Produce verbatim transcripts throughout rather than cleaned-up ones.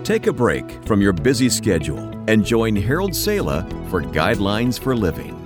Take a break from your busy schedule and join Harold Sala for Guidelines for Living.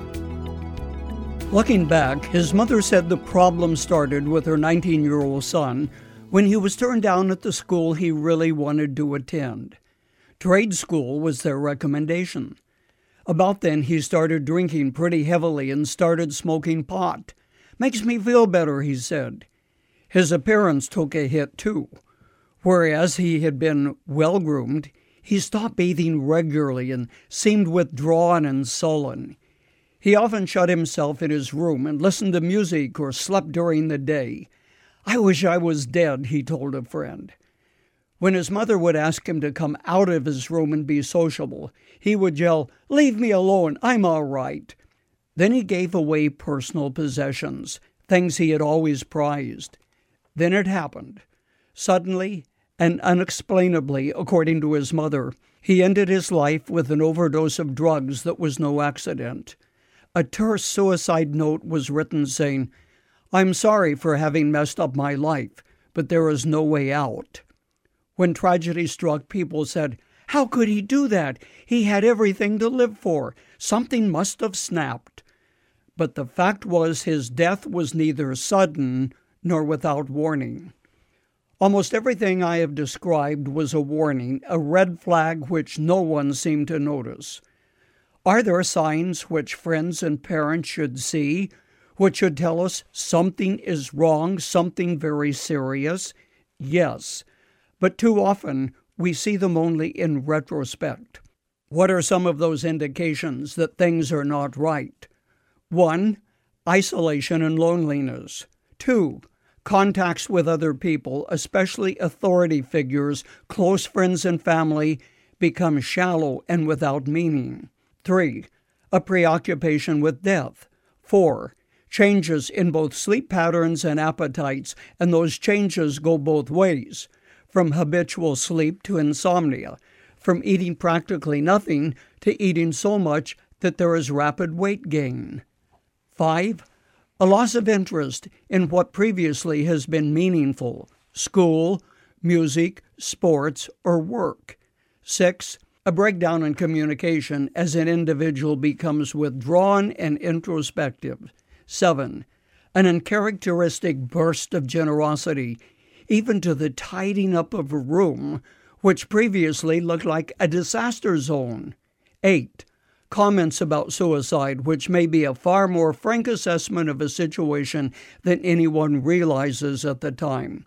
Looking back, his mother said the problem started with her nineteen-year-old son when he was turned down at the school he really wanted to attend. Trade school was their recommendation. About then, he started drinking pretty heavily and started smoking pot. "Makes me feel better," he said. His appearance took a hit, too. Whereas he had been well-groomed, he stopped bathing regularly and seemed withdrawn and sullen. He often shut himself in his room and listened to music or slept during the day. "I wish I was dead," he told a friend. When his mother would ask him to come out of his room and be sociable, he would yell, "Leave me alone, I'm all right." Then he gave away personal possessions, things he had always prized. Then it happened. Suddenly and unexplainably, according to his mother, he ended his life with an overdose of drugs that was no accident. A terse suicide note was written saying, "I'm sorry for having messed up my life, but there is no way out." When tragedy struck, people said, "How could he do that? He had everything to live for. Something must have snapped." But the fact was his death was neither sudden nor without warning. Almost everything I have described was a warning, a red flag which no one seemed to notice. Are there signs which friends and parents should see, which should tell us something is wrong, something very serious? Yes, but too often we see them only in retrospect. What are some of those indications that things are not right? One, isolation and loneliness. Two, contacts with other people, especially authority figures, close friends and family, become shallow and without meaning. Three, a preoccupation with death. Four, changes in both sleep patterns and appetites, and those changes go both ways, from habitual sleep to insomnia, from eating practically nothing to eating so much that there is rapid weight gain. Five, a loss of interest in what previously has been meaningful, school, music, sports, or work. Six, a breakdown in communication as an individual becomes withdrawn and introspective. Seven, an uncharacteristic burst of generosity, even to the tidying up of a room, which previously looked like a disaster zone. Eight, comments about suicide, which may be a far more frank assessment of a situation than anyone realizes at the time.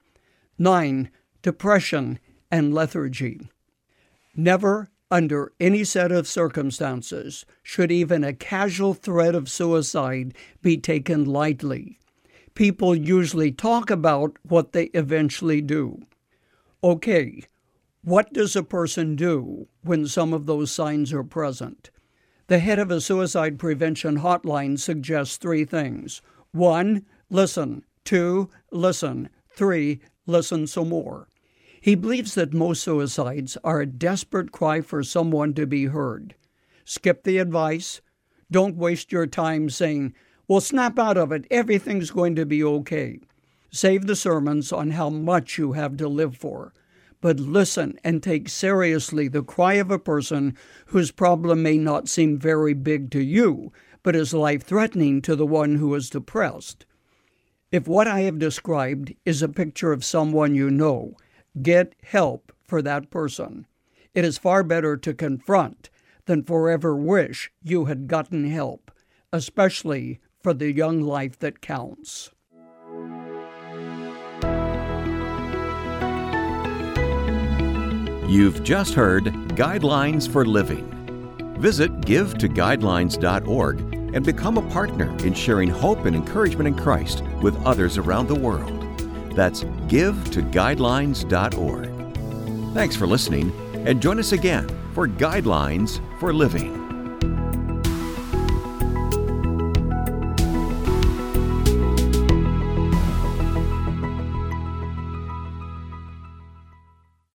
Nine, depression and lethargy. Never, under any set of circumstances, should even a casual threat of suicide be taken lightly. People usually talk about what they eventually do. Okay, what does a person do when some of those signs are present? The head of a suicide prevention hotline suggests three things. One, listen. Two, listen. Three, listen some more. He believes that most suicides are a desperate cry for someone to be heard. Skip the advice. Don't waste your time saying, "Well, snap out of it. Everything's going to be okay." Save the sermons on how much you have to live for. But listen and take seriously the cry of a person whose problem may not seem very big to you, but is life-threatening to the one who is depressed. If what I have described is a picture of someone you know, get help for that person. It is far better to confront than forever wish you had gotten help, especially for the young life that counts. You've just heard Guidelines for Living. Visit give to guidelines dot org and become a partner in sharing hope and encouragement in Christ with others around the world. That's give to guidelines dot org. Thanks for listening, and join us again for Guidelines for Living.